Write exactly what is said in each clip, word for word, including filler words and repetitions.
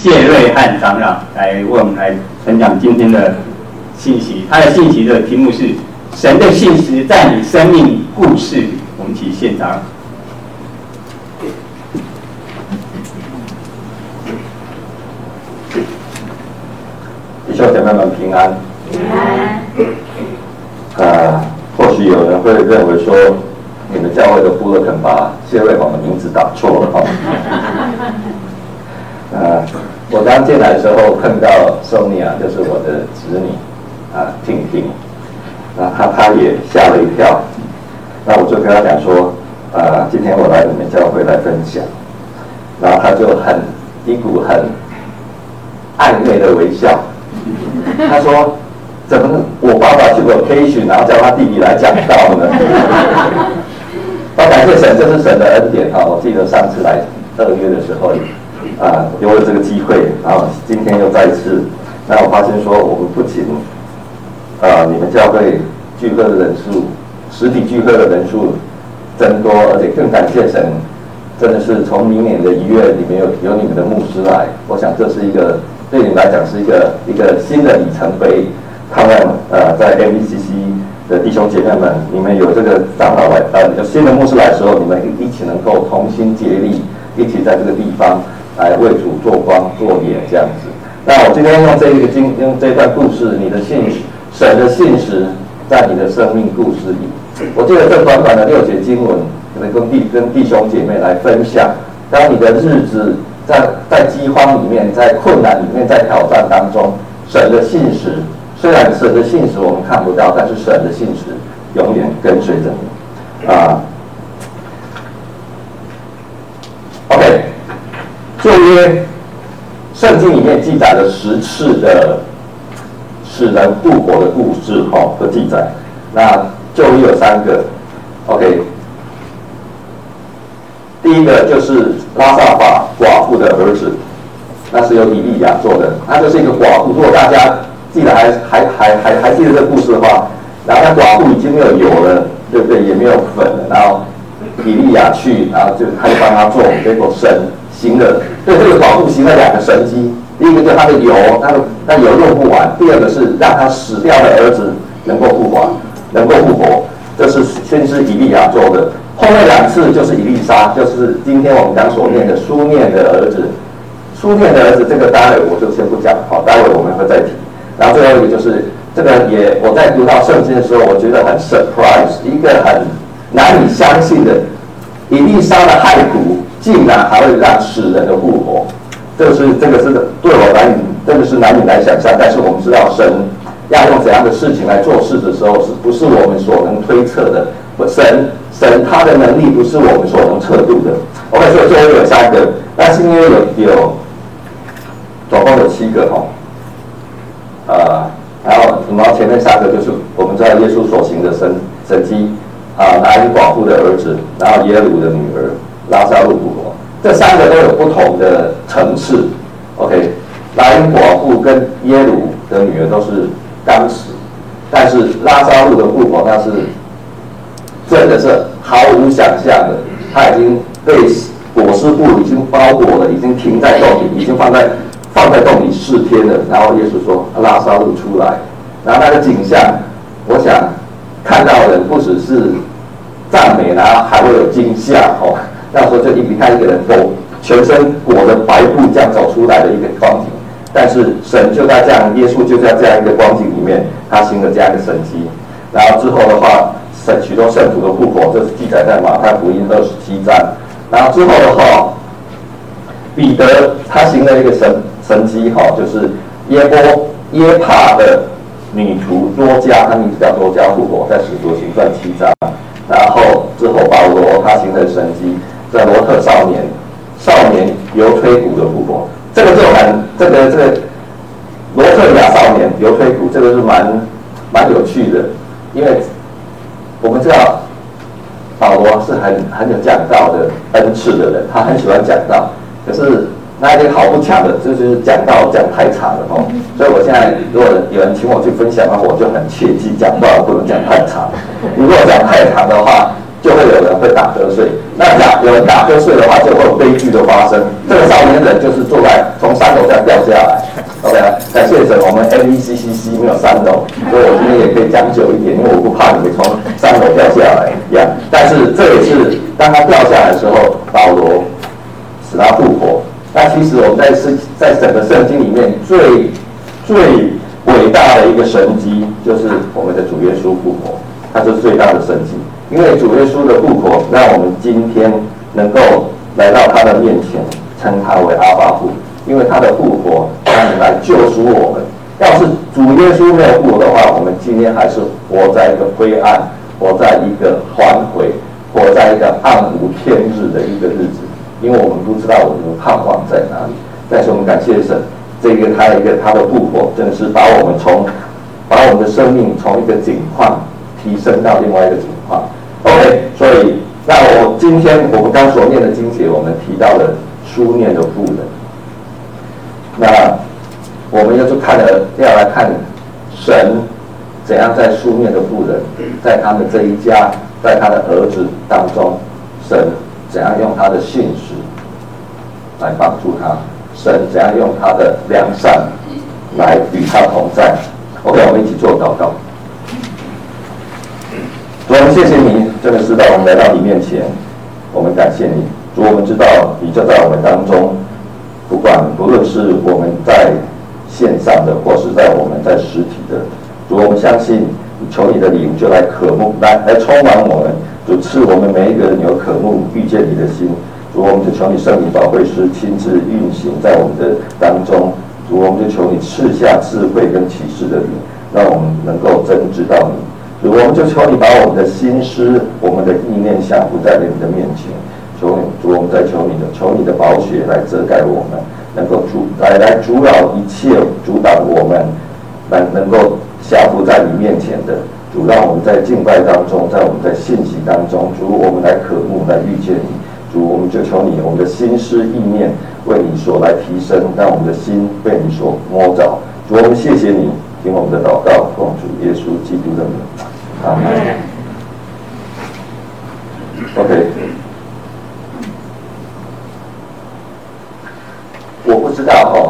谢瑞汉长老来为我们来分享今天的信息。他的信息的题目是“神的信实在你生命故事里”。我们一起献长。 弟兄姐妹们平安。 平安。 呃，或许有人会认为说，你们教会的部落肯把谢瑞煌的名字打错了哈。呃，我刚进来的时候碰到 Sonia， 就是我的侄女啊，婷婷，那她她也吓了一跳。那我就跟她讲说，呃，今天我来你们教会来分享，然后她就很一股很暧昧的微笑。他说：“怎么我爸爸去过 vacation， 然后叫他弟弟来讲道呢？”我感谢神，这是神的恩典哈！我记得上次来二月的时候，啊、呃，有了这个机会，然后今天又再一次。那我发现说，我们不仅啊、呃，你们教会聚会的人数，实体聚会的人数增多，而且更感谢神，真的是从明年的一月里面有有你们的牧师来，我想这是一个。对你们来讲是一个一个新的里程碑，盼望呃在 M B C C 的弟兄姐妹们，你们有这个长老来呃有新的牧师来的时候，你们一起能够同心竭力，一起在这个地方来为主做光做盐这样子。那我今天用这一个经用这段故事，你的信实，神的信实在你的生命故事里。我记得这短短的六节经文，可能跟弟跟弟兄姐妹来分享，当你的日子。在在饥荒里面，在困难里面，在挑战当中，神的信实，虽然神的信实我们看不到，但是神的信实永远跟随着你。啊 ，OK， 旧约圣经里面记载了十次的使人复活的故事，哈、哦、和记载。那旧约有三个 ，OK。第一个就是拉萨法寡妇的儿子，那是由以利亚做的，他就是一个寡妇。如果大家记得还还还还还记得这个故事的话，然后那寡妇已经没有油了，对不对？也没有粉了，然后以利亚去，然后就他就帮他做，结果神行了，对这个寡妇行了两个神迹。第一个就是他的油，他的那油用不完；第二个是让他死掉的儿子能够复活，能够复活。这是先是以利亚做的。后面两次就是以利沙，就是今天我们刚所念的书念的儿子。书念的儿子，这个待会我就先不讲，好，待会我们会再提。然后最后一个就是这个也，我在读到圣经的时候，我觉得很 surprise， 一个很难以相信的，以利沙的骸骨竟然还会让死人的复活，这个是这个是对我难以，真的是难以来想象。但是我们知道神要用怎样的事情来做事的时候，是不是我们所能推测的？神神他的能力不是我们所能测度的。OK， 所以最后有三个，那新约有有总共有七个哈，呃，然后然后前面三个就是我们知道耶稣所行的神神迹啊，拿因寡妇的儿子，然后耶鲁的女儿拉撒路复活，这三个都有不同的层次。OK， 拿因寡妇跟耶鲁的女儿都是刚死，但是拉撒路的复活那是。真的是毫无想象的，他已经被裹尸布已经包裹了，已经停在洞里，已经放在放在洞里四天了。然后耶稣说拉撒路出来，然后那个景象，我想看到的不只是赞美，然后还会有惊吓哦。那时候就一看一个人裹全身裹着白布这样走出来的一个光景，但是神就在这样，耶稣就在这样一个光景里面，他行了这样一个神迹。然后之后的话。许多圣徒的复活，这是记载在马太福音二十七章。然后之后的话，彼得他行了一个神神迹哈，就是耶波耶帕的女仆多加，他名字叫多加复活，在使徒行传七章。然后之后保罗他行了神迹，在罗特少年少年犹推古的复活，这个就很这个这个罗特亚少年犹推古，这个是蛮蛮有趣的，因为。我们知道保罗是很很有讲道的恩赐的人，他很喜欢讲道。可是那一点好不强的，就是讲道讲太长了哦。所以我现在如果有人请我去分享的话，我就很切记讲道不能讲太长。如果讲太长的话， 就会有人会打瞌睡。那打有人打瞌睡的话，就会有悲剧的发生。这个少年人就是坐在从三楼这样掉下来。OK， 感谢神，我们 M E C C C 没有三楼，所以我今天也可以讲久一点，因为我不怕你们从三楼掉下来一样。但是这也是当他掉下来的时候，保罗使他复活。那其实我们在圣在整个圣经里面最最伟大的一个神迹，就是我们的主耶稣复活，它是最大的神迹。因为主耶稣的复活，让我们今天能够来到他的面前，称他为阿爸父。因为他的复活，他能来救赎我们。要是主耶稣没有复活的话，我们今天还是活在一个灰暗，活在一个反悔，活在一个暗无天日的一个日子。因为我们不知道我们的盼望在哪里。但是我们感谢神，这个他一个他的复活，真的是把我们从把我们的生命从一个境况提升到另外一个境况。OK， 所以那我今天我们刚所念的经节，我们提到了书念的妇人。那我们要去看了，要来看神怎样在书念的妇人，在他们这一家，在他的儿子当中，神怎样用他的信实来帮助他，神怎样用他的良善来与他同在。OK， 我们一起做祷告。主，我们谢谢你，真的是让我们来到你面前，我们感谢你。主，我们知道你就在我们当中。不管不论是我们在线上的，或是在我们在实体的，主，我们相信，求你的灵就来渴慕，来来充满我们，主赐我们每一个人有渴慕遇见你的心。主，我们就求你圣灵保惠师亲自运行在我们的当中。主，我们就求你赐下智慧跟启示的灵，让我们能够真知道你。主，我们就求你把我们的心思、我们的意念降服在你的面前。求你，主，我们在求你的，求你的宝血来遮盖我们，能够阻来来阻扰一切阻挡我们，来能够降服在你面前的主，让我们在敬拜当中，在我们在信息当中，主，我们来渴慕，来遇见你。主，我们就求你，我们的心思意念为你所来提升，让我们的心被你所摸着。主，我们谢谢你，听我们的祷告，奉主耶稣基督的名，阿门。OK。我不知道哦，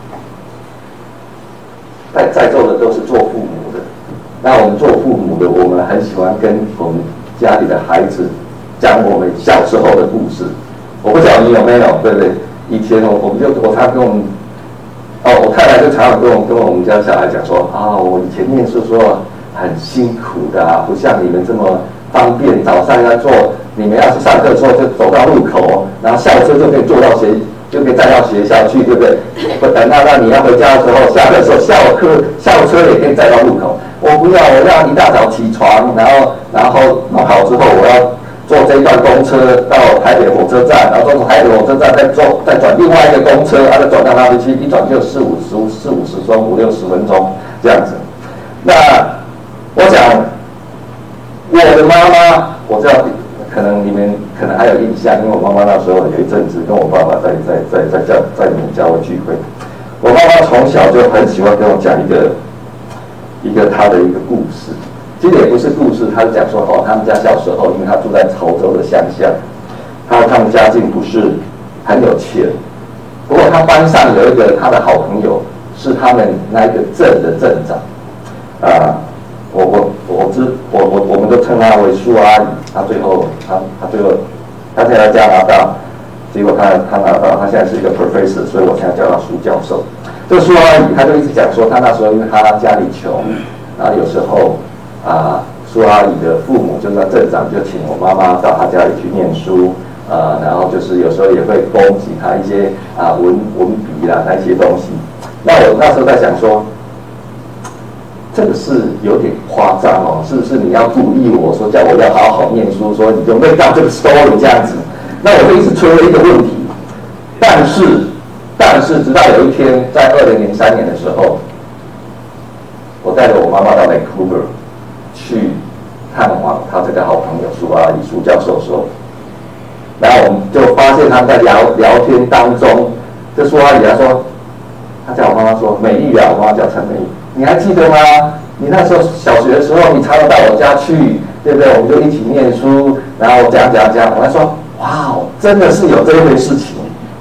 在在座的都是做父母的，那我们做父母的，我们很喜欢跟我们家里的孩子讲我们小时候的故事。我不知道你有没有，对不对？以前我我们就我常跟我们，哦，我太太就常常跟我跟我们家小孩讲说啊，我以前念书说很辛苦的啊，不像你们这么方便，早上要坐，你们要去上课的时候就走到路口，然后校车就可以坐到学。就可以载到学校去，对不对？我等到那你要回家的时候，下课的时候校课校车也可以载到路口。我不要，我要一大早起床，然后然后弄好之后，我要坐这一段公车到台北火车站，然后从台北火车站再坐再转另外一个公车，然后再转到那里去，一转就四五十四五十分钟，五六十分钟这样子。那我想我的妈妈，我知道。可能你们可能还有印象，因为我妈妈那时候有一阵子跟我爸爸在在在在教在你们教会聚会，我妈妈从小就很喜欢跟我讲一个一个她的一个故事，其实也不是故事，她是讲说哦，他们家小时候，因为她住在潮州的乡下，她他们家境不是很有钱，不过她班上有一个她的好朋友，是他们那一个镇的镇长，啊、呃。我我我知我我我们都称她为苏阿姨，她最后她她最后她现在在加拿大，结果她她拿到她现在是一个 professor， 所以我现在叫她苏教授。这个苏阿姨她就一直讲说，她那时候因为她家里穷，然后有时候啊、呃、苏阿姨的父母就是镇长就请我妈妈到她家里去念书，呃，然后就是有时候也会供给她一些啊、呃、文文笔啦那些东西。那我那时候在想说。这个是有点夸张哦，是不是你要鼓励我说叫我要好好念书，说你就没到这个 story 这样子？那我就一直出了一个问题，但是但是直到有一天，在二零零三年的时候，我带着我妈妈到 Vancouver 去探望她这个好朋友苏阿姨苏教授的时候，然后我们就发现他们在聊聊天当中，这苏阿姨她说，她叫我妈妈说美玉啊，我妈妈叫陈美玉。你还记得吗？你那时候小学的时候，你常常到我家去， 对不对？我们就一起念书，然后讲讲讲。我还说，哇哦，真的是有这一回事情。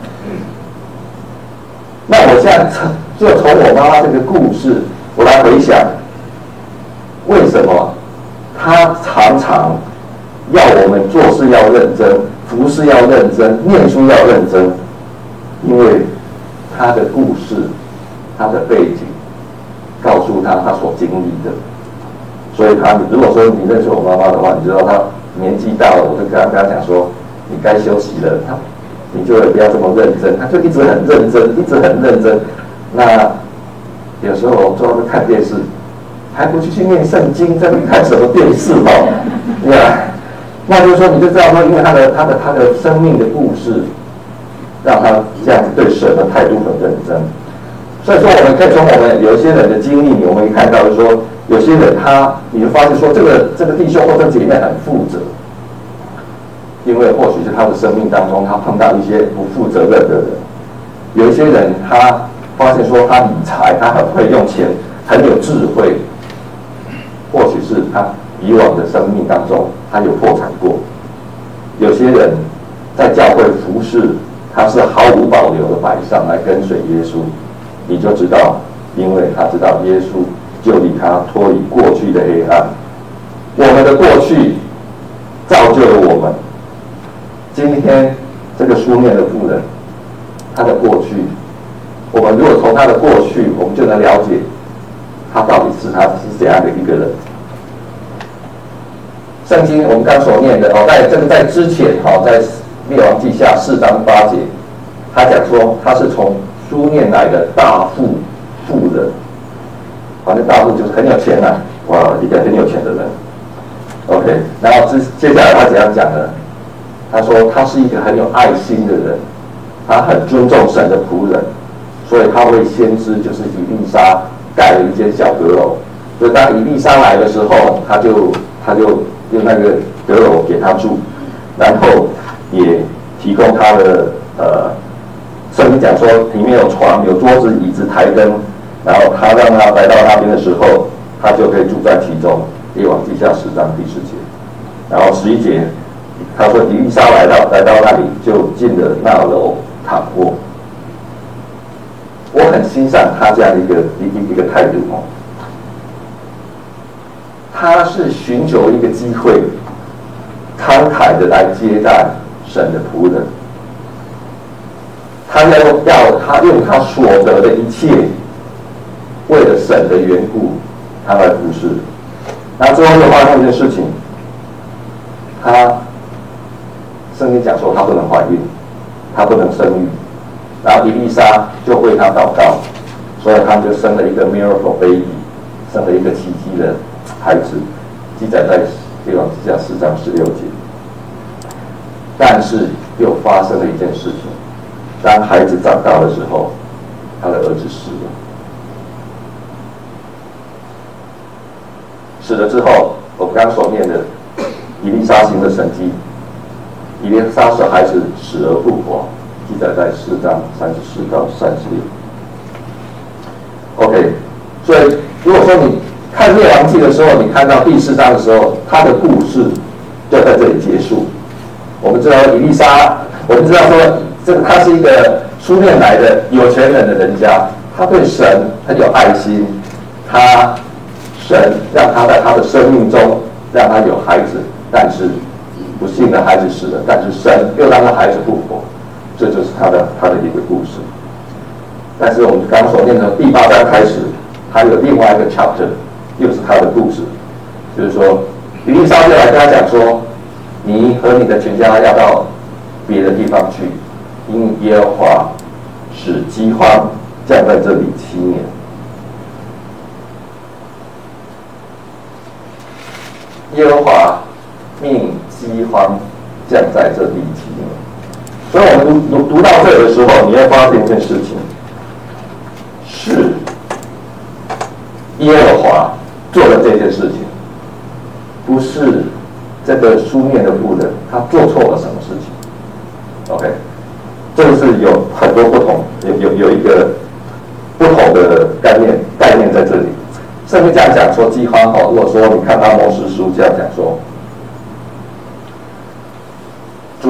那我现在就从我妈妈这个故事，我来回想，为什么她常常要我们做事要认真，服事要认真，念书要认真，因为她的故事，她的背景，告诉她她所经历的。所以她，如果说你认识我妈妈的话，你知道她年纪大了，我就跟她跟她讲说，你该休息了。她你就不要这么认真，他就一直很认真，一直很认真。那有时候坐在看电视，还不去去念圣经，在看什么电视哦？对吧？那就是说，你就知道说，因为他的他的他的生命的故事，让他这样子对神的态度很认真。所以说，我们可以从我们有一些人的经历，我们会看到，就是说，有些人他，你就发现说，这个这个弟兄或者姐妹很负责。因为或许是他的生命当中，他碰到一些不负责任的人，有一些人他发现说他理财，他很会用钱，很有智慧，或许是他以往的生命当中他有破产过。有些人在教会服侍，他是毫无保留的摆上来跟随耶稣，你就知道，因为他知道耶稣救离他脱离过去的黑暗，我们的过去造就了我们。今天这个书念的妇人，她的过去，我们如果从她的过去，我们就能了解她到底是她是怎样的一个人。圣经我们刚所念的哦，在这个在之前哦，在列王记下四章八节，他讲说他是从书念来的大富富人，反正大富就是很有钱啊，哇，一个很有钱的人。OK， 然后接接下来他怎样讲呢？他说他是一个很有爱心的人，他很尊重神的仆人，所以他为先知就是以利沙盖了一间小阁楼。所以当以利沙来的时候，他就他就用那个阁楼给他住，然后也提供他的呃，圣经讲说里面有床、有桌子、椅子、台灯，然后他让他来到那边的时候，他就可以住在其中。列王记下十章第十节，然后十一节。他说：“以利沙来到来到那里，就进了那楼躺卧。”我很欣赏他这样的一个一一个态度哦。他是寻求一个机会，慷慨的来接待神的仆人。他要要他用他所得的一切，为了神的缘故，他来服侍。然后最后又发生一件事情，他。圣经讲说她不能怀孕，她不能生育，然后以利沙就为她祷告，所以他们就生了一个 miracle baby， 生了一个奇迹的孩子，记载在列王记下四章十六节。但是又发生了一件事情，当孩子长大的时候，他的儿子死了。死了之后，我们刚刚所念的以利沙行的神迹。以利沙使孩子死而复活，记载在四章三十四到三十六。OK， 所以如果说你看列王记的时候，你看到第四章的时候，他的故事就在这里结束。我们知道以利沙，我们知道说这个他是一个书念来的有钱人的人家，他对神很有爱心，他神让他在他的生命中让他有孩子，但是。不幸的孩子死了，但是神又让他孩子复活，这就是他的他的一个故事。但是我们刚刚所念的第八章开始，还有另外一个 chapter， 又是他的故事，就是说，以利沙就来跟他讲说，你和你的全家要到别的地方去，因耶和华使饥荒降在这里七年。耶和华命饥荒降在这地七年，所以我们读读读到这里的时候，你会发现一件事情，是耶和华做了这件事情，不是这个书面的妇人他做错了什么事情。OK， 这个是有很多不同，有有有一个不同的概念概念在这里。圣经这样讲说饥荒哈，如果说你看阿摩司书这样讲说。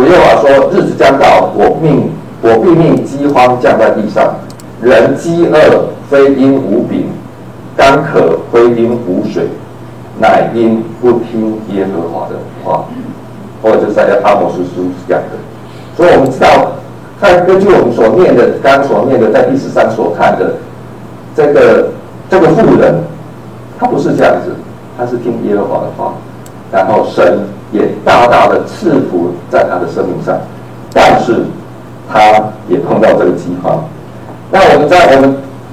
耶和华说：日子将到，我命我必命饥荒降在地上，人饥饿非因无饼，干渴非因无水，乃因不听耶和华的话。或者就是在阿摩司书讲的。所以我们知道，看根据我们所念的，刚刚所念的，在第十三所看的这个这个妇人，她不是这样子，她是听耶和华的话，然后神也大大的赐福在她的生命上，但是她也碰到这个饥荒。那我们在我们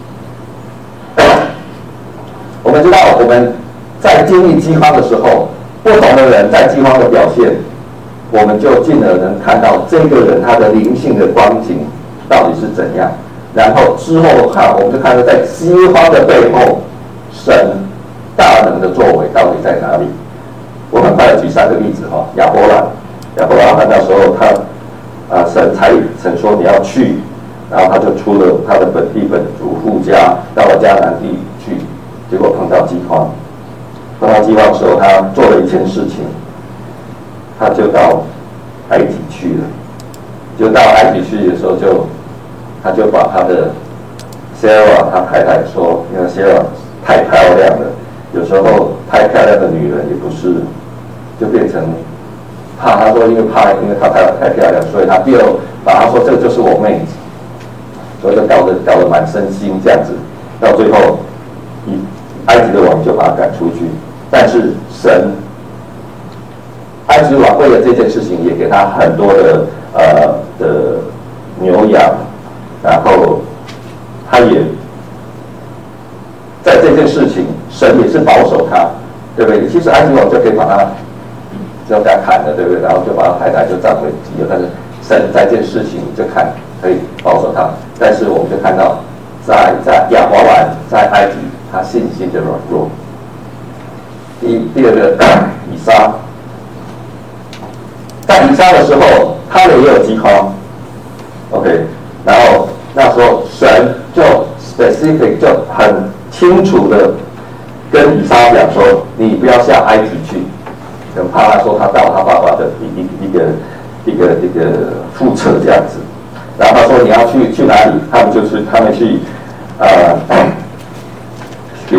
我们知道我们在经历饥荒的时候，不同的人在饥荒的表现，我们就进而能看到这个人他的灵性的光景到底是怎样。然后之后看，我们就看到在饥荒的背后，神大能的作为到底在哪里？我很快的举三个例子哈，亚伯兰，亚伯拉罕那时候他啊、呃、神才曾说你要去，然后他就出了他的本地本族父家，到了迦南地去，结果碰到饥荒。碰到饥荒的时候，他做了一件事情，他就到埃及去了。就到埃及去的时候就，就他就把他的 Sarah 他太太说，因为 Sarah 太漂亮了，有时候太漂亮的女人也不是，就变成怕。他说因为怕，因为他太太漂亮，所以他就把他说这个就是我妹子，所以就搞得搞得满身腥这样子，到最后，埃及的王就把他赶出去。但是神，埃及王为了这件事情，也给他很多的呃的牛羊，然后他也在这件事情，神也是保守他，对不对？其实埃及王就可以把他就给他砍了，对不对？然后就把他太太就葬为己有，但是神在这件事情就看可以保守他。但是我们就看到在，在在亚伯兰在埃及，他信心的软弱。第第二个以撒，在以撒的时候，他也有饥荒 ，OK， 然后那时候神就 specific 就很清楚的跟以撒讲说，你不要下埃及去，很怕他说他到他爸爸的一一一个一个一个覆辙这样子，然后他说你要去去哪里？他们就去他们去呃去。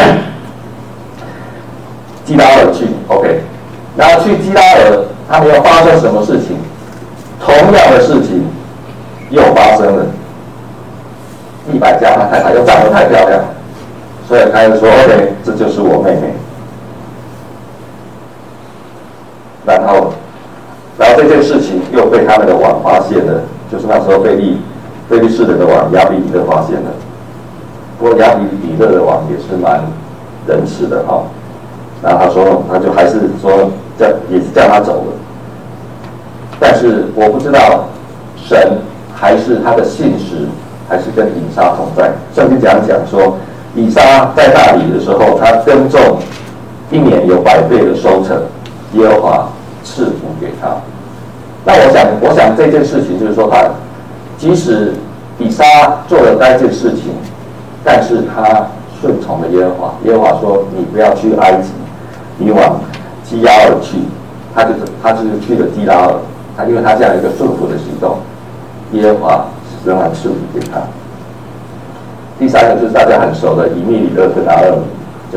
基拉尔去 ，OK， 然后去基拉尔，他们要发生什么事情？同样的事情又发生了。利百加他太太又长得太漂亮，所以他就说 ：“OK， 这就是我妹妹。”然后，然后这件事情又被他们的王发现了，就是那时候被利被利士人的王亚比米勒发现了。不过亚比米勒的王也是蛮仁慈的哈。然后他说，他就还是说叫也是叫他走了，但是我不知道神还是他的信实，还是跟以撒同在。圣经讲讲说，以撒在那里的时候，他耕种一年有百倍的收成，耶和华赐福给他。那我想，我想这件事情就是说他，即使以撒做了那件事情，但是他顺从了耶和华。耶和华说：“你不要去埃及。”你往基拉尔去，他就是他就是去了基拉尔，他因为他这样一个顺服的行动，耶和华仍然赐福给他。第三个就是大家很熟的以米里勒跟拿俄米，就是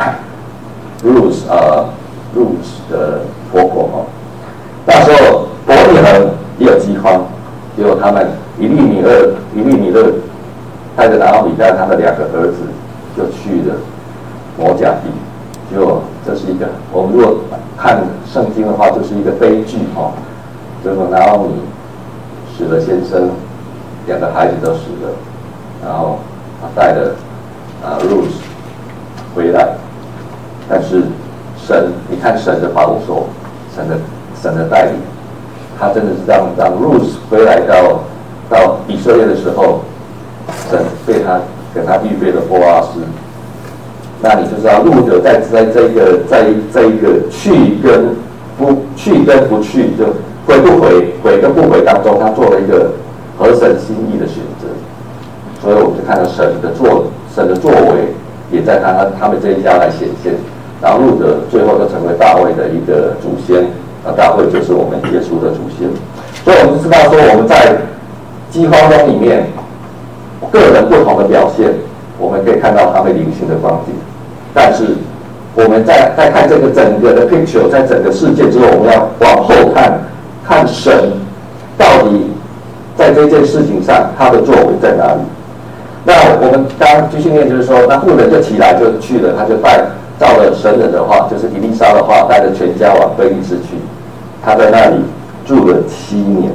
Ruth 呃 Ruth 的婆婆哦。那时候伯利恒也有饥荒，结果他们以利米勒以利米勒带着拿俄米带着他的两个儿子就去了摩甲地。就这是一个，我们如果看圣经的话，就是一个悲剧哦。就是拿俄米死了先生，两个孩子都死了，然后他带了啊 Ruth 回来，但是神，你看神的保守，神的神的带领，他真的是让让 Ruth 回来到到以色列的时候，神被他给他预备了波阿斯。那你就知道路德在在这个在这一个去跟不去跟不去，就回不回回跟不回当中，他做了一个合神心意的选择。所以我们就看到神的作神的作为也在他他们这一家来显现。然后路德最后就成为大卫的一个祖先， 那大卫就是我们耶稣的祖先。所以我们知道说，我们在饥荒中里面，个人不同的表现，我们可以看到他们灵性的光景。但是我们在在看这个整个的 picture， 在整个事件之后，我们要往后看，看神到底在这件事情上他的作为在哪里。那我们刚刚继续念，就是说，那妇人就起来就去了，他就带照了神人的话，就是以利沙的话，带着全家往非利士去。他在那里住了七年。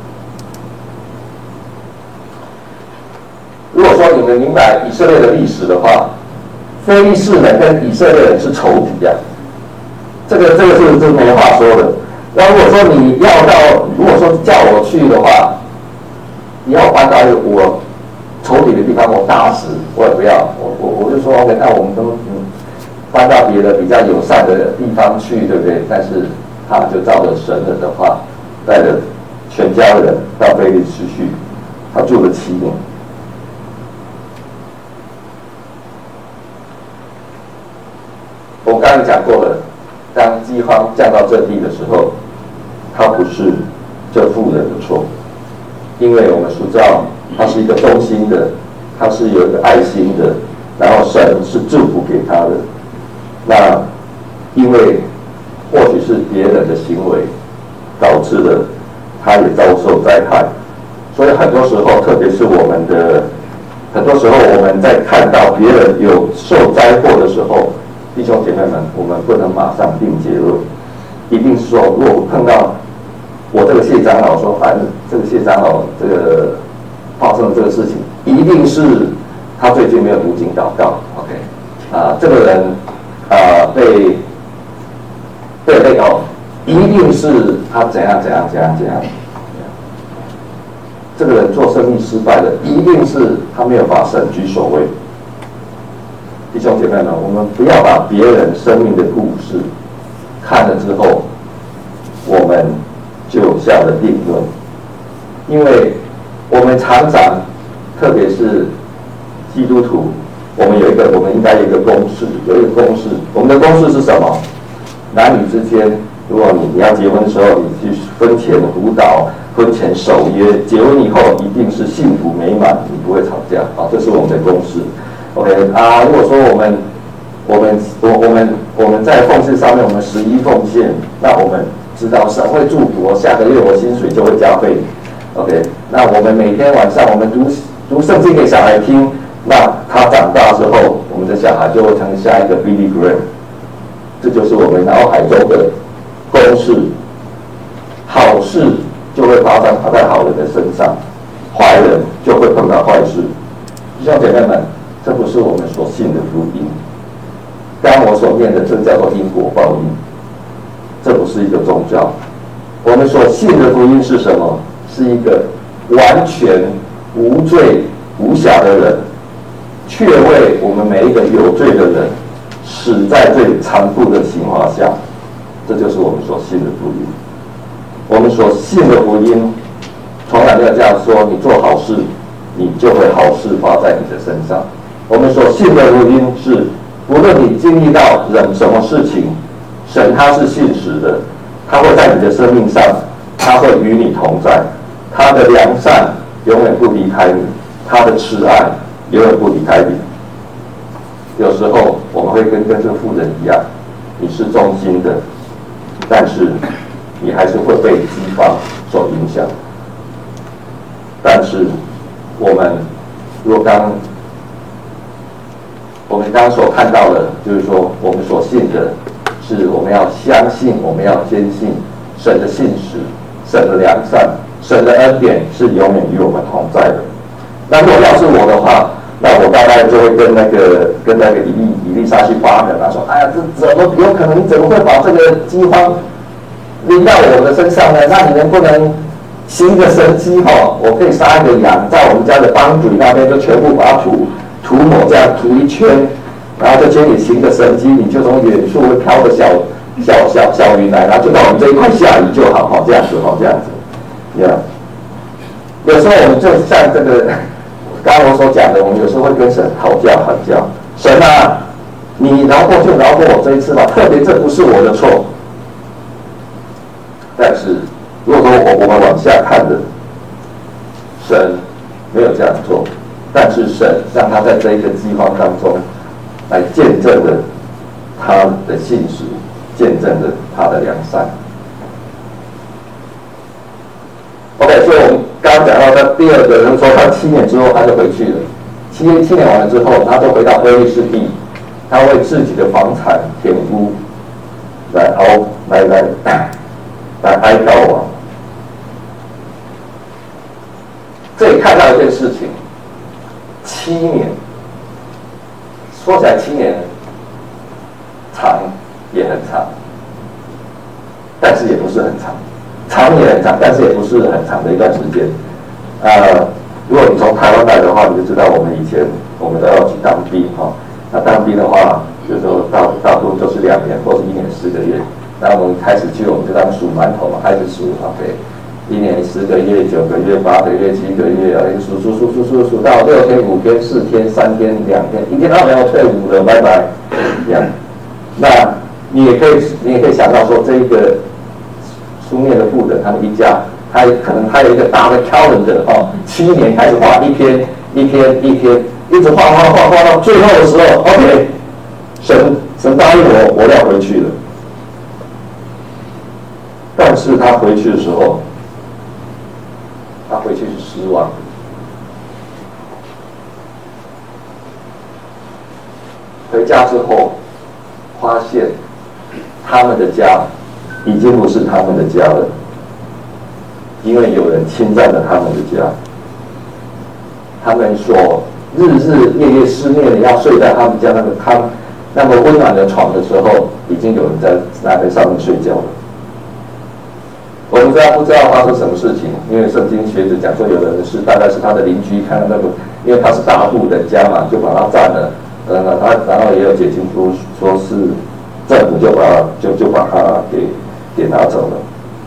如果说你们明白以色列的历史的话，非利士人跟以色列人是仇敌呀、啊，这个这个是这没话说的。那如果说你要到，如果说叫我去的话，你要搬到一个我仇敌的地方，我打死我也不要。我我我就说 OK， 那我们都嗯搬到别的比较友善的地方去，对不对？但是他就照着神人的话，带着全家人到非利士去，他住了七年。我刚才讲过了，当饥荒降到这地的时候，它不是这妇人的错，因为我们所知道，他是一个忠心的，他是有一个爱心的，然后神是祝福给他的。那因为或许是别人的行为导致了他也遭受灾害，所以很多时候，特别是我们的，很多时候我们在看到别人有受灾祸的时候，弟兄姐妹们，我们不能马上定结论，一定是说，如果碰到我这个谢长老说，反正这个谢长老这个发生了这个事情，一定是他最近没有读经祷告 ，OK， 啊，这个人啊被被被告，一定是他怎样怎样怎样怎样，这个人做生意失败的，一定是他没有把神居首位。弟兄姐妹们，我们不要把别人生命的故事看了之后，我们就下了定论，因为我们常常，特别是基督徒，我们有一个，我们应该有一个公式，有一个公式，我们的公式是什么？男女之间，如果你你要结婚的时候，你去婚前辅导、婚前守约，结婚以后一定是幸福美满，你不会吵架啊，这是我们的公式。OK 啊，如果说我们我们我我们我们在奉献上面，我们十一奉献，那我们知道神会祝福我，下个月我薪水就会加倍。OK， 那我们每天晚上我们读读圣经给小孩听，那他长大之后，我们的小孩就会成下一个 Billy Graham。这就是我们脑海中的公式，好事就会发生在好人的身上，坏人就会碰到坏事。弟兄姐妹们，这不是我们所信的福音。刚刚我所念的，这叫做因果报应，这不是一个宗教。我们所信的福音是什么？是一个完全无罪无瑕的人，却为我们每一个有罪的人死在最残酷的刑罚下。这就是我们所信的福音。我们所信的福音，从来没有这样说：你做好事，你就会好事发在你的身上。我们所信的福音是，无论你经历到人什么事情，神他是信实的，他会在你的生命上，他会与你同在，他的良善永远不离开你，他的慈爱永远不离开你。有时候我们会跟跟这个妇人一样，你是忠心的，但是你还是会被饥荒所影响。但是我们若刚我们刚刚所看到的，就是说我们所信的是我们要相信，我们要坚信神的信实，神的良善，神的恩典是永远与我们同在的。那如果要是我的话，那我大概就会跟那个跟那个以利以利沙去发人啊，说：哎呀，这怎么有可能？你怎么会把这个饥荒临到我的身上呢？那你能不能行一个神迹哈？我可以杀一个羊，在我们家的帮主那边就全部把它涂涂抹，这样涂一圈，然后就请你行个神迹，你就从远处会飘个小小小小云来，然后就到我们这一块下雨就好，哈，这样子，哈，这样子，呀、yeah. 有时候我们就像这个。刚刚我所讲的，我们有时候会跟神讨价还价。神啊，你饶过就饶过我这一次吧，特别这不是我的错。 但是如果说我我们往下看的，神没有这样做，但是神让他在这一个饥荒当中来见证了他的信实，见证了他的良善。OK， 所以我们刚刚讲到，他第二个人说他七年之后他就回去了，七年七年完了之后，他就回到非利士地，他为自己的房产填屋，来熬来来来哀悼王。这里看到一件事情，七年，说起来七年长也很长，但是也不是很长。长也很长，但是也不是很长的一段时间。呃，如果你从台湾来的话，你就知道我们以前我们都要去当兵哈、哦。那当兵的话，就是说大大部分都是两年或是一年十个月。然后我们开始去，我们就当数馒头嘛，开始数 ，OK， 一年十个月、九个月、八个月、七个月，啊，数数数数数数到六天、五天、四天、三天、两天，一天到没有退伍了，拜拜。这样，那你也可以，你也可以想到说这一个。书面的妇人，他们一家，他可能他有一个大的 calendar 哦，七年开始画一天一天一天，一直画画画画到最后的时候 ，OK， 神神答应我，我要回去了。但是他回去的时候，他回去是失望的。回家之后，发现他们的家。已经不是他们的家了，因为有人侵占了他们的家。他们所日日夜夜思念的要睡在他们家那个他那么温暖的床的时候，已经有人在那个上面睡觉了。我们不知道不知道发生什么事情，因为圣经学者讲说，有的人是大概是他的邻居看到那个，因为他是大户人家嘛，就把他占了。呃，他然后也有解经书说是政府就把他就就把他给。给拿走了，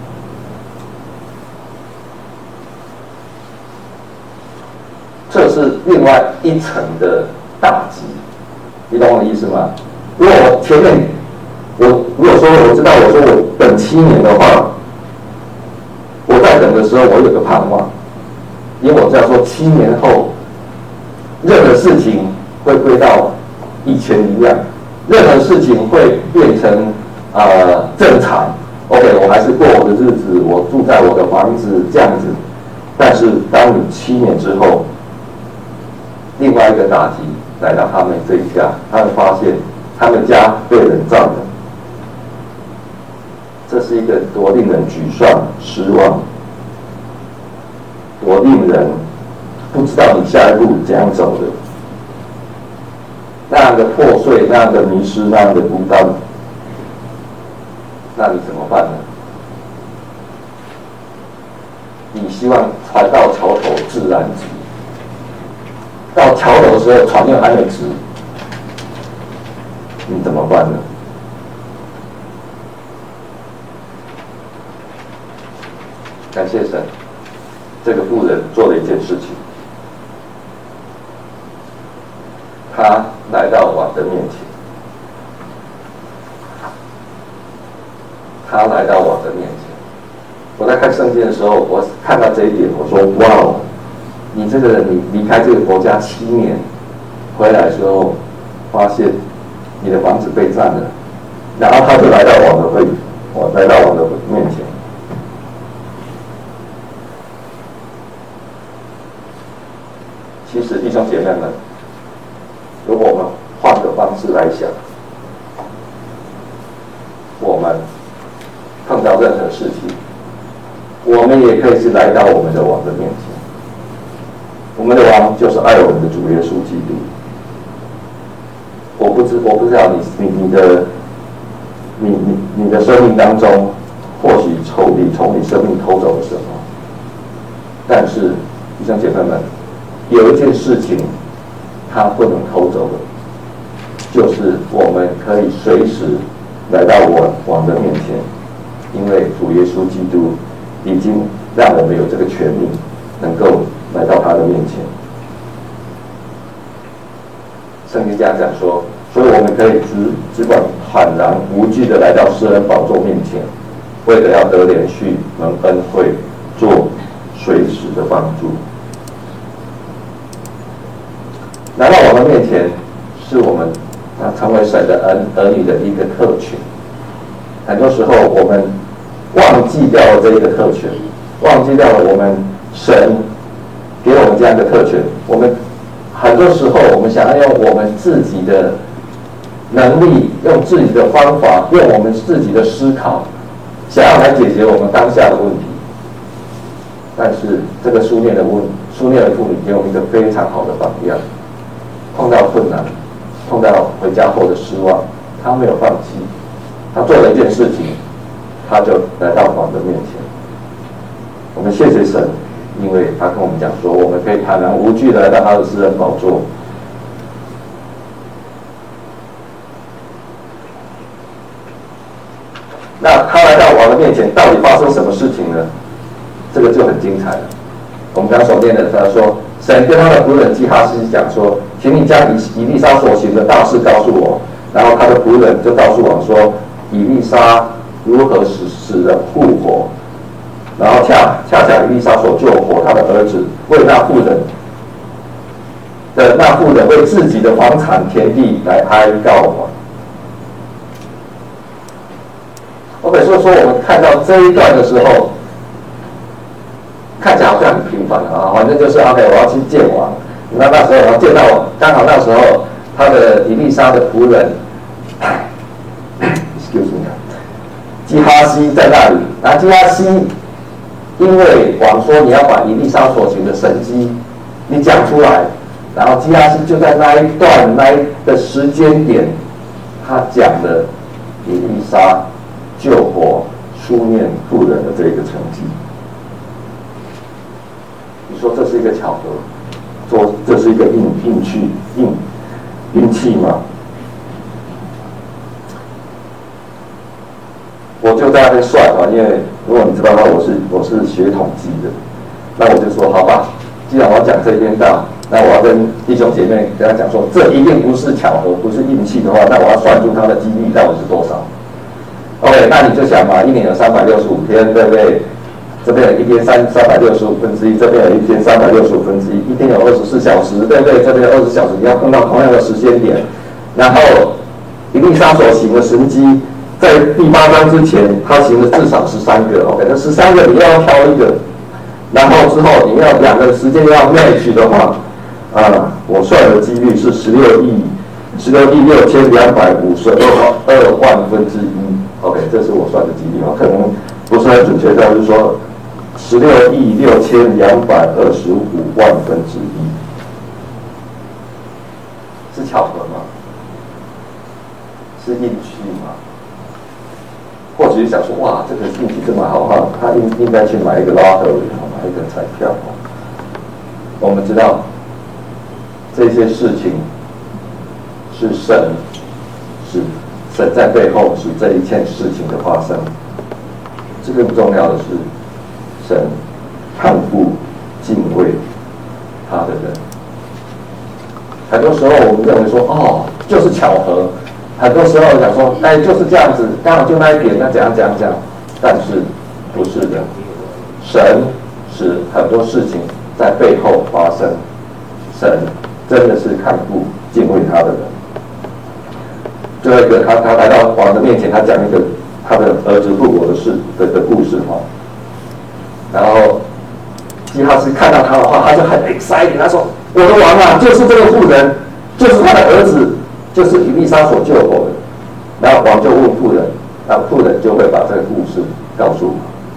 这是另外一层的打击，你懂我的意思吗？如果我前面我如果说我知道我说我等七年的话，我在等的时候我有个盼望，因为我知道说七年后任何事情会归到以前一样，任何事情会变成呃正常。OK， 我还是过我的日子，我住在我的房子这样子。但是当你七年之后，另外一个打击来到他们这一家，他们发现他们家被人占了，这是一个多令人沮丧、失望，多令人不知道你下一步怎样走的，那样的破碎，那样的迷失，那样的孤单。那你怎么办呢？你希望船到桥头自然直，到桥头的时候船又还没直，你怎么办呢？感谢神，这个妇人做了一件事情，他来到王的面前。他来到我的面前，我在看圣经的时候，我看到这一点，我说：哇哦，你这个人，你离开这个国家七年，回来的时候，发现你的房子被占了，然后他就来到我的会，我来到我的面前。其实弟兄姐妹们，如果我们换个方式来想，我们碰到任何事情，我们也可以是来到我们的王的面前。我们的王就是爱我们的主耶稣基督。我不知我不知道你你你的你你你的生命当中，或许仇敌从你生命偷走了什么，但是弟兄姐妹们，有一件事情他不能偷走的，就是我们可以随时来到我王的面前。因为主耶稣基督已经让我们有这个权利，能够来到他的面前。圣经这样讲说，所以我们可以只只管坦然无惧的来到施恩宝座面前， 为了要得连续蒙恩惠，做随时的帮助。来到我们面前，是我们啊成为神的儿儿女的一个特权。很多时候我们忘记掉了这一个特权，忘记掉了我们神给我们这样的特权。我们很多时候我们想要用我们自己的能力，用自己的方法，用我们自己的思考，想要来解决我们当下的问题。但是这个书念的问书念的妇女给我们一个非常好的榜样。碰到困难，碰到回家后的失望，他没有放弃，他做了一件事情，他就来到王的面前。我们谢谢神，因为他跟我们讲说，我们可以坦然无惧的来到他的施恩宝座。那他来到王的面前，到底发生什么事情呢？这个就很精彩了。我们刚所念的，他说，神跟他的仆人基哈西讲说，请你将以利沙所行的大事告诉我。然后他的仆人就告诉王说，以利沙如何使使人复活。然后恰恰恰以利沙所救活他的儿子，为那妇人的那妇人为自己的房产田地来哀告王。OK， 所以说我们看到这一段的时候，看起来好像很平凡啊，反正就是 OK， 我要去见王。那那时候我要见到我，刚好那时候他的以利沙的仆人 ，excuse me， 基哈西在那里。然后基哈西因为王说你要把以利沙所行的神迹你讲出来，然后基哈西就在那一段那一个时间点，他讲了以利沙救活书念妇人的这一个成绩。你说这是一个巧合，说这是一个运运气运运气吗？我就在那边算啊，因为如果你知道的话，我是我是学统计的，那我就说好吧，既然我要讲这篇道，那我要跟弟兄姐妹跟他讲说，这一定不是巧合，不是运气的话，那我要算出它的几率到底是多少 ？OK， 那你就想嘛，一年有三百六十五天，对不对？这边有一天三三百六十五分之一，这边有一天三百六十五分之一，一天有二十四小时，对不对？这边有二十小时，你要碰到同样的时间点。然后以利沙所行的神迹，在第八章之前，他行了至少十三个 ，OK， 那十三个你要挑一个，然后之后你要两个时间要 match 的话，啊，我算的几率是十六亿，十六亿六千两百五十二二万分之一 ，OK， 这是我算的几率，我可能不是很准确，但是说。十六亿六千两百二十五万分之一，是巧合吗？是运气吗？或许想说，哇，这个运气这么好哈，他应应该去买一个 lottery， 买一个彩票。我们知道这些事情是神，是神在背后是这一件事情的发生。这个重要的是。神看顾敬畏他的人，很多时候我们认为说哦，就是巧合。很多时候想说，哎，就是这样子，刚好就那一点，那怎样怎样怎样。但是不是的，神使很多事情在背后发生。神真的是看顾敬畏他的人。最后一个，他他来到王的面前，他讲一个他的儿子复活的事的的故事哈。然后基哈西看到他的话，他就很 excited， 他说：“我的王啊，就是这个妇人，就是他的儿子，就是以利沙所救活的。”然后王就问妇人，然后妇人就会把这个故事告诉我。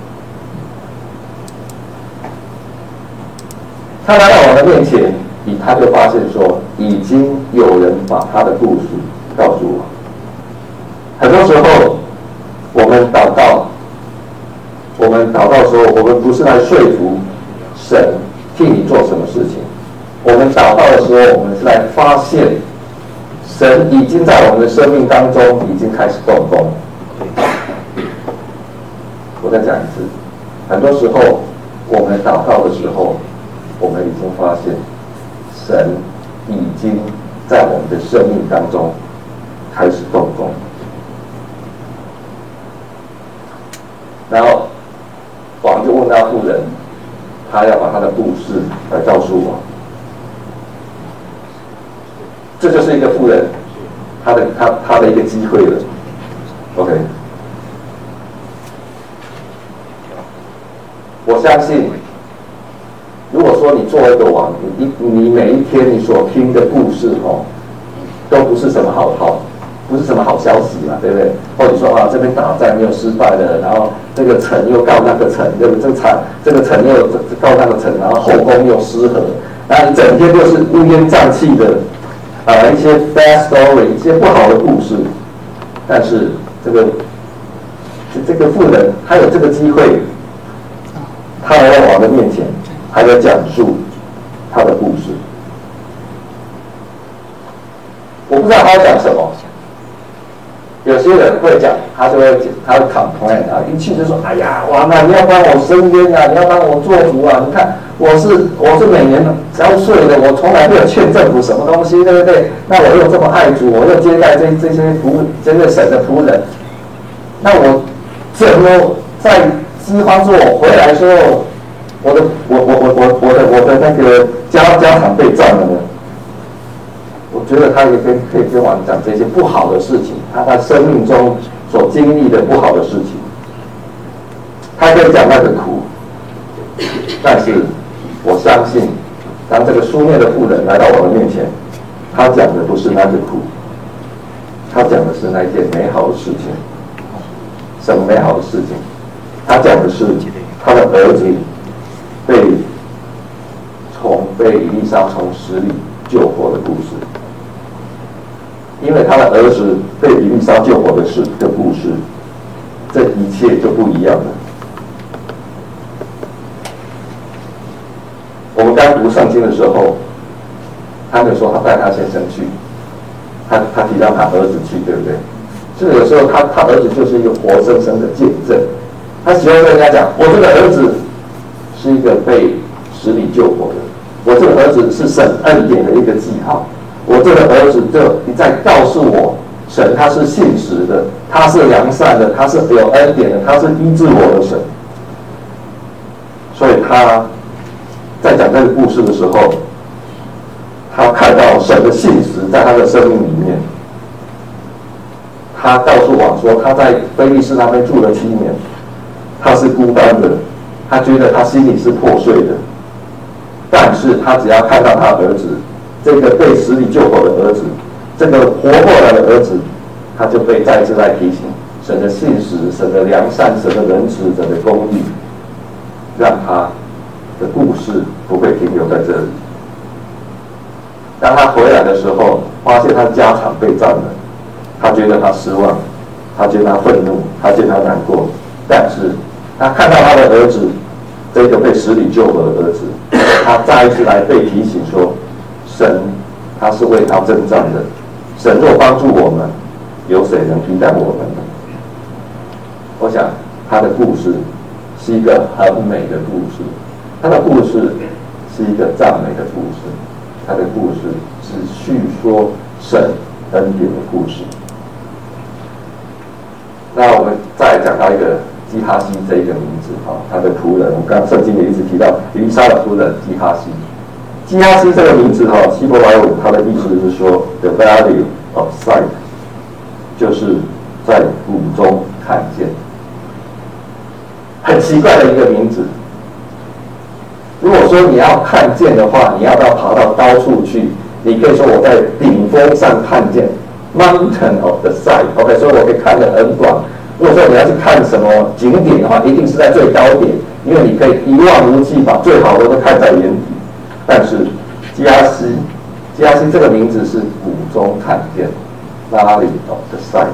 他来到王的面前，他就发现说，已经有人把他的故事告诉我。很多时候，我们祷告。我们祷告的时候，我们不是来说服神替你做什么事情。我们祷告的时候，我们是来发现神已经在我们的生命当中已经开始动工。我再讲一次，很多时候我们祷告的时候，我们已经发现神已经在我们的生命当中开始动工。 这就是一个富人他的他他的一个机会了。OK， 我相信，如果说你作为一个王，你你每一天你所听的故事哦，都不是什么好好，不是什么好消息嘛，对不对？或者说啊，这边打仗又失败了，然后这个城又告那个城，对不对？这个城这个城又告那个城，然后后宫又失和，然后你整天就是乌烟瘴气的，啊，一些 bad story， 一些不好的故事。但是这个这个妇人，她有这个机会，她来到王的面前，还在讲述她的故事。我不知道她要讲什么。有些人会讲，他就会他会 complain 啊，一去就说：“哎呀，王啊，你要帮我伸冤啊，你要帮我做主啊！你看我是我是每年交税的，我从来没有欠政府什么东西，对不对？那我又这么爱主，我又接待这这些仆这些神的仆人，那我怎么在饥荒之后我回来的时候，我的我我我我我的我的那个家家产被占了呢？”我觉得他也可以可以跟我们讲这些不好的事情，他在生命中所经历的不好的事情，他可以讲那个苦，但是我相信，当这个书念的妇人来到我的面前，他讲的不是那个苦，他讲的是那件美好的事情。什么美好的事情？他讲的是他的儿子被从被以利沙从死里救活的故事。因为他的儿子被以利沙救活的事的故事，这一切就不一样了。我们刚读圣经的时候，他就说他带他先生去，他他提到他儿子去，对不对？所以有时候他他儿子就是一个活生生的见证。他喜欢跟人家讲，我这个儿子是一个被死里救活的，我这个儿子是神恩典的一个记号。我这个儿子就你在告诉我，神他是信实的，他是良善的，他是有恩典的，他是医治我的神。所以他在讲这个故事的时候，他看到神的信实在他的生命里面。他告诉我说，他在非利士那边住了七年，他是孤单的，他觉得他心里是破碎的，但是他只要看到他儿子。这个被死里救活的儿子，这个活过来的儿子，他就被再次来提醒神的信实、神的良善、神的仁慈、神的公义，让他的故事不会停留在这里。当他回来的时候，发现他的家产被占了，他觉得他失望，他觉得他愤怒，他觉得他难过，但是他看到他的儿子，这个被死里救活的儿子，他再一次来被提醒说。神，他是为他征战的。神若帮助我们，有谁能替代我们呢？我想他的故事是一个很美的故事，他的故事是一个赞美的故事，他的故事是叙说神恩典的故事。那我们再讲到一个基哈西这一个名字啊，他的仆人，我们刚刚圣经也一直提到以利沙的仆人基哈西。基哈西这个名字哈，希伯来文它的意思是说 ，the value of sight， 就是在谷中看见。很奇怪的一个名字。如果说你要看见的话，你要不要爬到高处去？你可以说我在顶峰上看见 ，mountain of the sight。OK， 所以我可以看得很广。如果说你要去看什么景点的话，一定是在最高点，因为你可以一望无际，把最好的都看在眼底。但是基哈西，基哈西这个名字是谷中看见 ，Valley of the sight。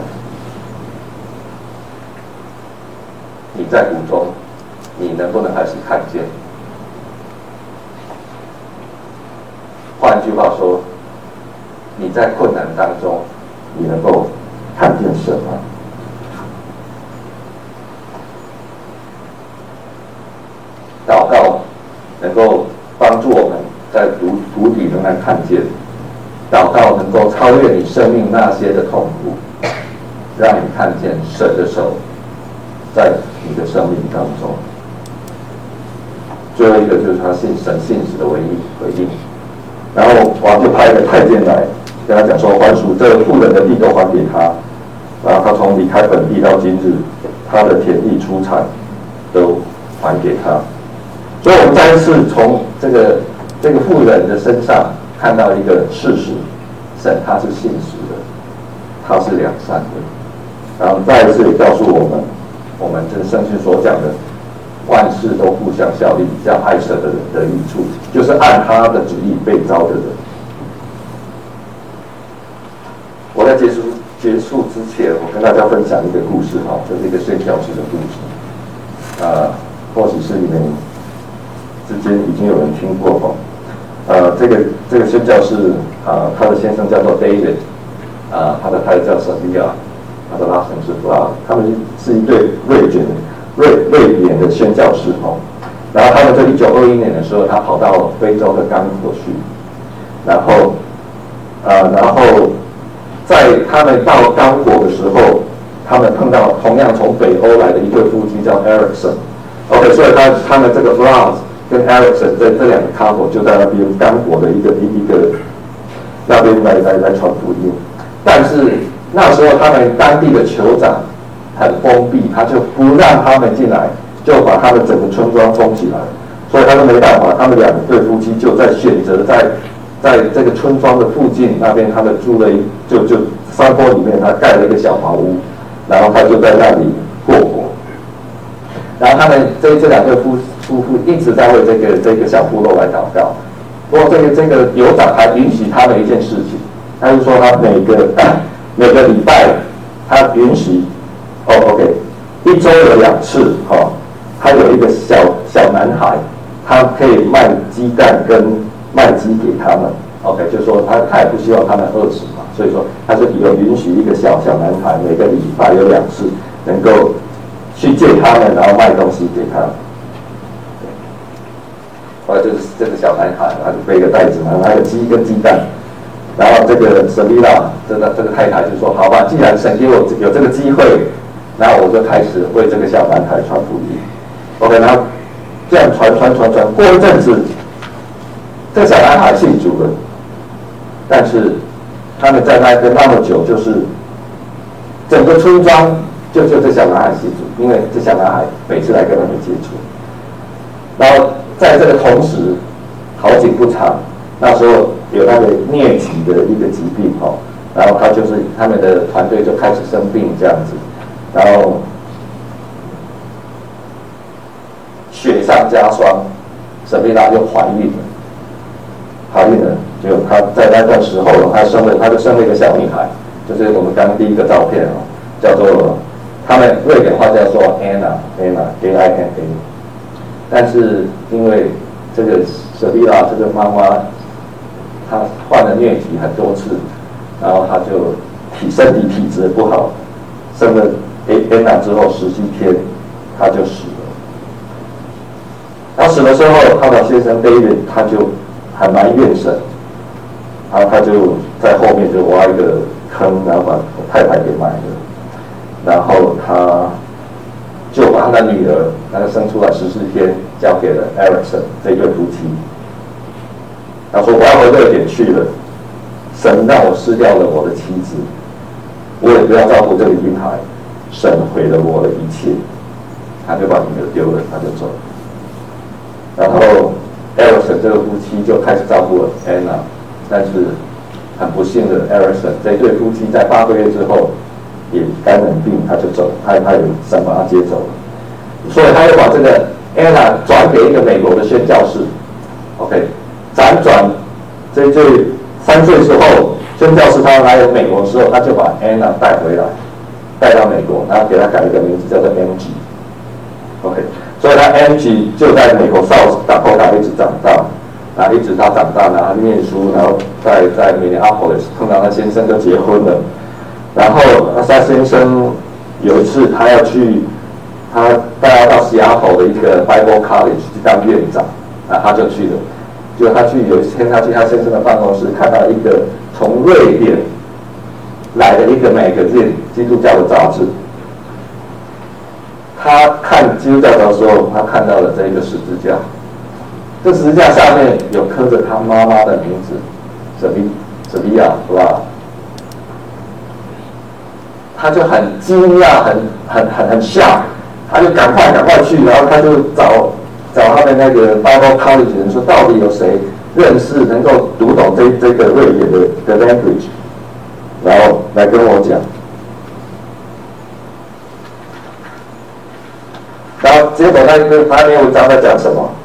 你在谷中，你能不能还是看见？换句话说，你在困难当中，你能够看见什么？祷告能够帮助我们在谷谷底仍然看见，祷告能够超越你生命那些的痛苦，让你看见神的手在你的生命当中。最后一个就是他信神信实的唯一回应。然后王就派一个太监来， 跟他讲说，还属这富人的地都还给他，然后他从离开本地到今日，他的田地出产都还给他。所以我们再一次从这个这个富人的身上看到一个事实：神他是信实的，他是良善的。然后再一次也告诉我们，我们这圣经所讲的万事都互相效力，叫爱神的人得益处，就是按他的旨意被召的人。我在结束结束之前，我跟大家分享一个故事哈，这是一个宣教士的故事。呃，或许是你们之间已经有人听过哈。呃，这个这个宣教士啊、呃，他的先生叫做 David， 啊、呃，他的太太叫 Sylvia， 他的拉城是 Fla， 他们是一对瑞典瑞瑞典的宣教士哈。然后他们在一九二一年的时候，他跑到非洲的刚果去，然后呃，然后在他们到刚果的时候，他们碰到同样从北欧来的一对夫妻叫 Erickson。OK， 所以他他们这个 Fla跟 Erickson 这这两个 couple 就在那边刚果的一个一一个那边来来来传福音，但是那时候他们当地的酋长很封闭，他就不让他们进来，就把他们整个村庄封起来，所以他们没办法，他们两对夫妻就在选择在在这个村庄的附近那边，他们住了一就就山坡里面，他盖了一个小茅屋，然后他就在那里过活。然后他们这这两对夫夫妇一直在为这个这个小部落来祷告。不过这个这个酋长还允许他们一件事情，他就说他每个每个礼拜他允许哦 OK 一周有两次哈、哦，他有一个小小男孩，他可以卖鸡蛋跟卖鸡给他们 OK， 就是说他他也不希望他们饿死嘛，所以说他是有允许一个小小男孩每个礼拜有两次能够去见他们，然后卖东西给他们。后来就是这个小男孩，他就背个袋子嘛，还有鸡跟鸡蛋。然后这个神利拉，这个这个太太就说：“好吧，既然神给我有这个机会，然后我就开始为这个小男孩传福音。”OK， 然后这样传传传传，过一阵子，这个小男孩信主了，但是他们在那边那么久，就是整个村庄。就就这小男孩信主，因为这小男孩每次来跟他们接触，然后在这个同时，好景不长，那时候有那个疟疾的一个疾病哈，然后他就是他们的团队就开始生病这样子，然后雪上加霜，沈贝拉又怀孕了，怀孕了，就他在那段时候，他生了，他就生了一个小女孩，就是我们刚刚第一个照片哦，叫做。他们瑞典话叫做 Anna，Anna，A I N A。但是因为这个舍利拉这个妈妈，她患了疟疾很多次，然后她就体身体体质不好，生了 Anna 之后十几天，她就死了。然后死的时候，她的先生 David 他就还埋怨神，然后他就在后面就挖一个坑，然后把太太给埋了。然后他就把他的女儿，那个生出来十四天，交给了 Erickson 这对夫妻。他说：“我要回瑞典去了，神让我失掉了我的妻子，我也不要照顾这个婴孩，神毁了我的一切。”他就把女儿丢了，他就走了。然后 Erickson 这个夫妻就开始照顾了 Anna， 但是很不幸的 Erickson 这对夫妻在八个月之后。也感染病，他就走，他他有神把他接走了，所以他又把这个 Anna 转给一个美国的宣教士 ，OK， 辗转这这三岁之后，宣教士他来美国的时候，他就把 Anna 带回来，带到美国，然后给他改一个名字叫做 Angie，OK， 所以他 Angie 就在美国 South Dakota一直长大，然后一直他长大，然后他念书，然后在在 Minneapolis 碰到他先生就结婚了。然后他先生有一次他要去，他带他到西雅图的一个 Bible College 去当院长，啊，他就去了。结果他去有一天他去他先生的办公室，看到一个从瑞典来的一个 magazine 基督教的杂志。他看基督教的时候，他看到了这一个十字架，这十字架上面有刻着他妈妈的名字，什么怎么样，是吧？他就很惊讶，很很很很吓，他就赶快赶快去，然后他就找找他的那个 Bible College 人说，到底有谁认识能够读懂这这个瑞典的的 language， 然后来跟我讲。然后结果那个他那篇文章在讲什么？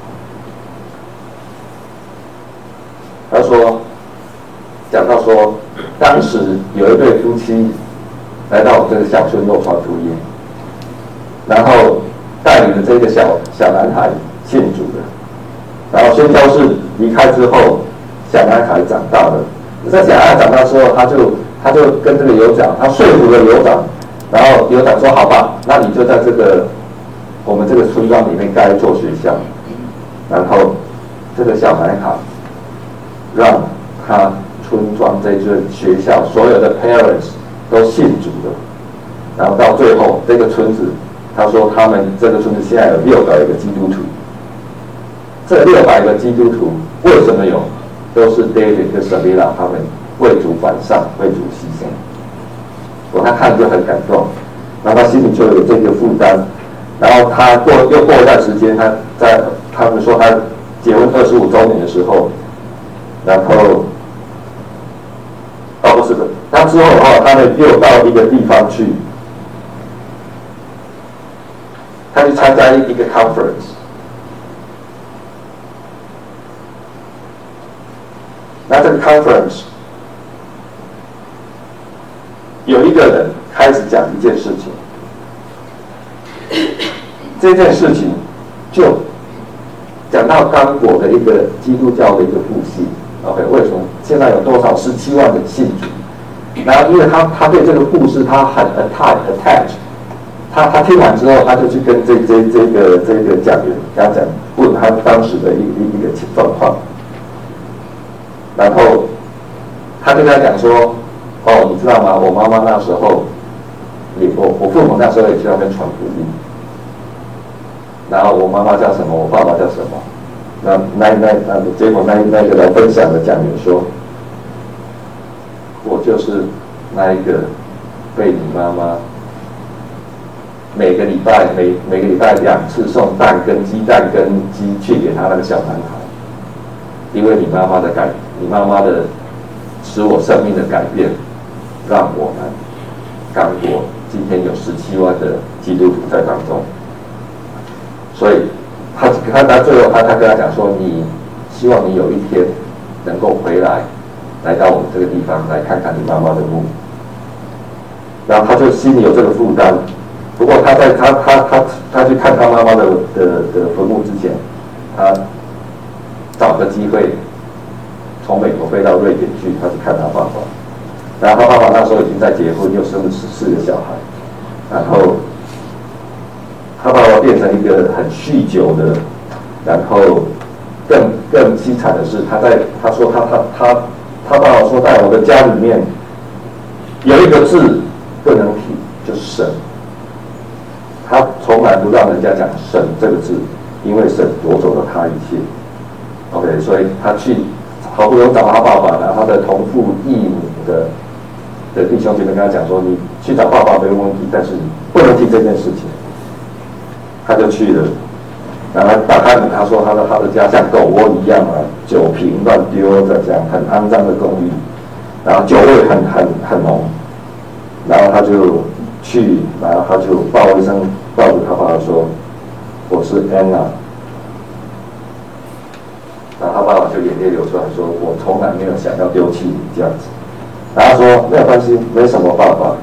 他说，讲到说，当时有一对夫妻来到我们这个小村落传福音，然后带领了这个小小男孩信主的，然后宣教士离开之后，小男孩长大了。在小男孩长大之后，他就他就跟这个酋长，他说服了酋长，然后酋长说：“好吧，那你就在这个我们这个村庄里面盖一座学校。”然后这个小男孩让他村庄这座学校所有的 parents 都信主了，然后到最后这个村子，他说他们这个村子现在有六百个基督徒。这六百个基督徒为什么有？都是 David 跟 Savila 他们为主反上，为主牺牲。我他看就很感动，然后他心里就有这个负担。然后他过又过一段时间，他在他们说他结婚二十五周年的时候，然后哦不是的，他之后的话，他们又到一个地方去，他去参加一个 conference。那这个 conference 有一个人开始讲一件事情，这件事情就讲到刚果的一个基督教的一个父系 ，OK， 为什么现在有多少十七万人信主？然后因为他他对这个故事他很 attach attach， 他他听完之后，他就去跟这这这个这个讲员跟他讲，问他当时的一一一个状况。然后他跟他讲说：“哦，你知道吗？我妈妈那时候也，我我父母那时候也去那边传福音。然后我妈妈叫什么，我爸爸叫什么？那那那那结果那那个来分享的讲员说，我就是那一个被你妈妈每个礼拜每每个礼拜两次送蛋跟鸡蛋跟鸡去给他那个小男孩。”因为你妈妈的改，你妈妈的使我生命的改变，让我们刚果今天有十七万的基督徒在当中。所以他他他最后他他跟他讲说，你希望你有一天能够回来，来到我们这个地方来看看你妈妈的墓。然后他就心里有这个负担。不过他在他他他他去看他妈妈的的的坟墓之前，他找个机会从美国飞到瑞典去，他去看他爸爸。然后他爸爸那时候已经在结婚，又生了十四个小孩。然后他爸爸变成一个很酗酒的，然后更更凄惨的是，他在他说他他他他爸爸说，在我的家里面有一个字不能提，就是神。他从来不让人家讲神这个字，因为神夺走了他一切。OK， 所以他去好不容易找他爸爸，然后他的同父异母的的弟兄姐妹跟他讲说：“你去找爸爸没有问题，但是你不能提这件事情。”他就去了，然后打开门，他说他的他的家像狗窝一样啊，酒瓶乱丢的这样很肮脏的公寓，然后酒味很很很浓，然后他就去，然后他就抱一声抱着他爸爸说：“我是 Anna。”然后他爸爸就眼泪流出来说：“我从来没有想要丢弃你这样子。”然后他说：“没有关系，没什么爸爸。”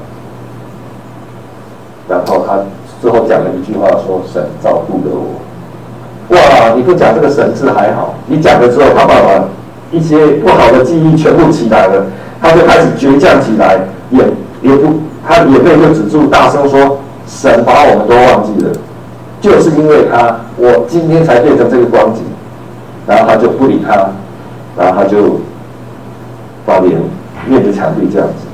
然后他之后讲了一句话说：“神照顾了我。”哇！你不讲这个神字还好，你讲了之后，他爸爸一些不好的记忆全部起来了，他就开始倔强起来，眼也不，他眼泪就止住，大声说：“神把我们都忘记了，就是因为他，我今天才变成这个光景。”然后他就不理他，然后他就把脸面着墙壁这样子。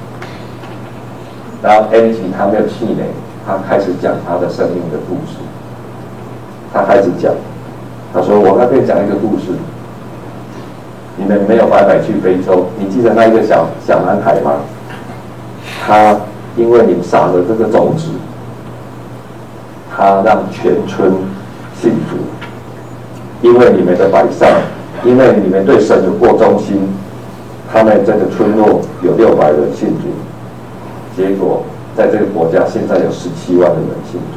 然后 Angie 他没有气馁，他开始讲他的生命的故事。他开始讲，他说：“我那边讲一个故事， 你们没有白白去非洲。你记得那一个小小男孩吗？他因为你们撒了这个种子，他让全村信主。因为你们的摆上，因为你们对神有过忠心，他们这个村落有六百人信主。结果在这个国家现在有十七万的人信主。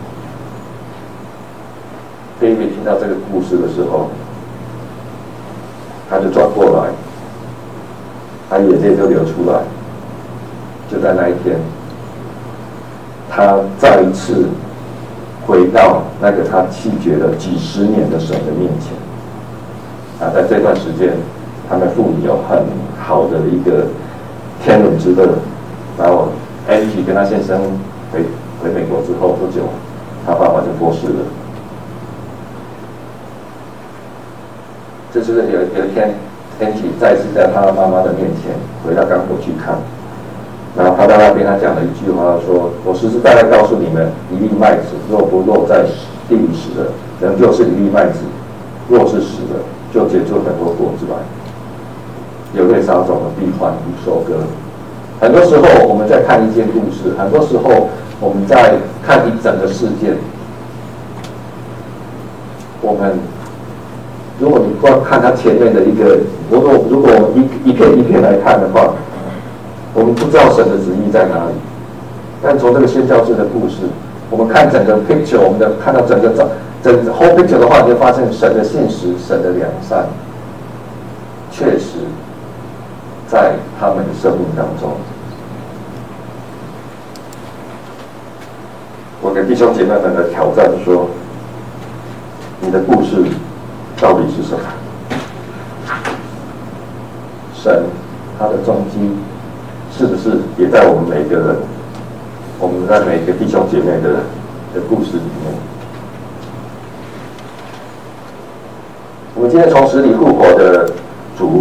菲比听到这个故事的时候，他就转过来，他眼泪就流出来。就在那一天，他再一次回到那个他弃绝了几十年的神的面前。啊，在这段时间，他们父母有很好的一个天伦之乐。然后 Angie 跟他先生回回美国之后不久，他爸爸就过世了。这就是有有一天 Angie 再次在他妈妈的面前回到港口去看，然后他在那边他讲了一句话，说：“我实实在在告诉你们，一粒麦子若不落在地里死了，仍旧是一粒麦子；若是死了，就结出很多果子来。有类撒种的必还无收割。”很多时候我们在看一件故事，很多时候我们在看一整个事件，我们如果你光看它前面的一个，如果如果我们一一片一片来看的话，我们不知道神的旨意在哪里。但从这个宣教士的故事，我们看整个 picture， 我们的看到整个整整 whole picture 的话，你就发现神的信实，神的良善，确实在他们的生命当中。我给弟兄姐妹们的挑战说：你的故事到底是什么？神他的踪迹是不是也在我们每个人，我们在每个弟兄姐妹的的故事里面？我们今天从死里复活的主，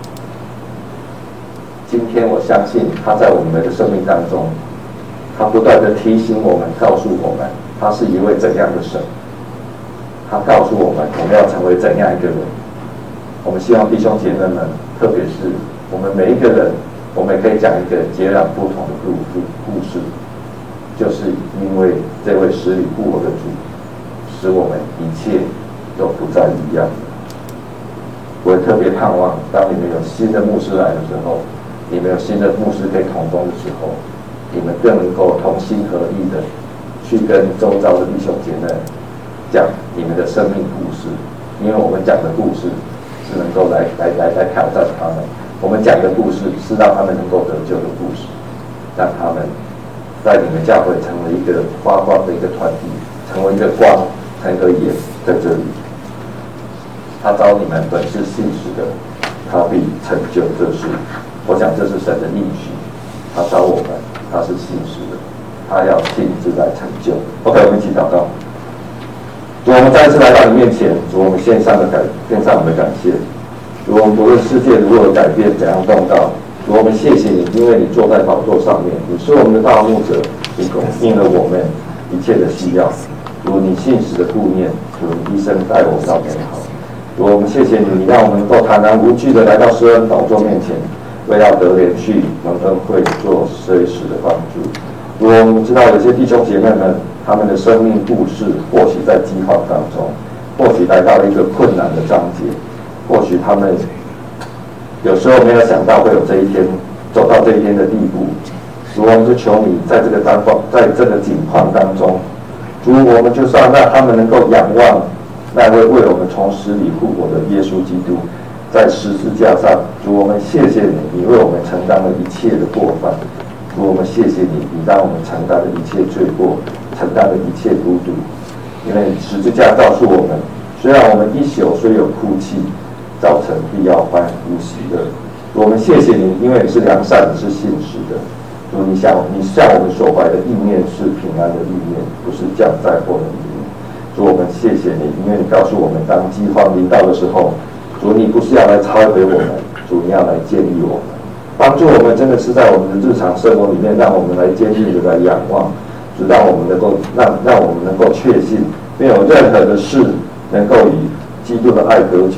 今天我相信他在我们的生命当中，他不断的提醒我们，告诉我们他是一位怎样的神。他告诉我们我们要成为怎样一个人。我们希望弟兄姐妹们，特别是我们每一个人，我们也可以讲一个截然不同的故故事，就是因为这位死里复活的主，使我们一切都不再一样。我也特别盼望，当你们有新的牧师来的时候，你们有新的牧师可以同工的时候，你们更能够同心合意的去跟周遭的弟兄姐妹讲你们的生命故事，因为我们讲的故事是能够来来来来挑战他们，我们讲的故事是让他们能够得救的故事，让他们在你们教会成为一个发光的一个团体，成为一个光，成为一个盐在这里。他召你们本是信实的，他必成就这事。我想这是神的应许，他召我们，他是信实的，他要亲自来成就。OK， 我们一起祷告。主，我们再一次来到你面前，主，我们献上的感，献上我们的感谢。主，我们不论世界如何改变，怎样动荡，主，我们谢谢你，因为你坐在宝座上面，你是我们的大牧者，你供应了我们一切的需要。主，你信实的顾念，主，你一生待我们到美好。主，我们谢谢你，你让我们能够坦然无惧的来到施恩宝座面前，为要得连续蒙恩惠做随时的帮助。主，我们知道有些弟兄姐妹们，他们的生命故事或许在饥荒当中，或许来到了一个困难的章节，或许他们有时候没有想到会有这一天，走到这一天的地步。主，我们就求你在这个当在这个境况当中，主，我们就算让他们能够仰望那位为我们从死里复活的耶稣基督，在十字架上，主，我们谢谢你，你为我们承担了一切的过犯。主，我们谢谢你，你让我们承担了一切罪过，承担了一切孤独。因为十字架告诉我们，虽然我们一宿虽有哭泣，早晨必要欢呼喜乐。我们谢谢你，因为你是良善，你是信实的。主，你向你向我们所怀的意念是平安的意念，不是降灾祸的意念。主，我们谢谢你，因为你告诉我们，当饥荒临到的时候，主，你不是要来摧毁我们，主，你要来建立我们。帮助我们真的是在我们的日常生活里面，让我们来坚定的来仰望，就让我们能够让让我们能够确信，没有任何的事能够与基督的爱隔绝，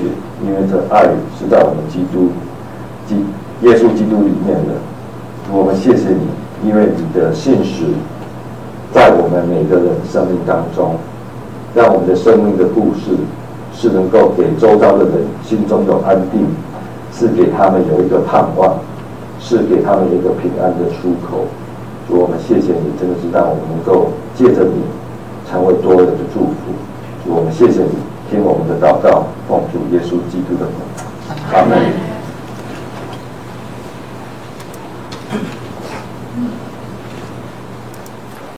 因为这爱是在我们基督基耶稣基督里面的。我们谢谢你，因为你的信实在我们每个人生命当中，让我们的生命的故事是能够给周遭的人心中有安定，是给他们有一个盼望，是给他们有一个平安的出口。主，我们谢谢你，真的是让我们能够借着你成为多人的祝福。主，我们谢谢你，听我们的祷告，奉主耶稣基督的名，阿门。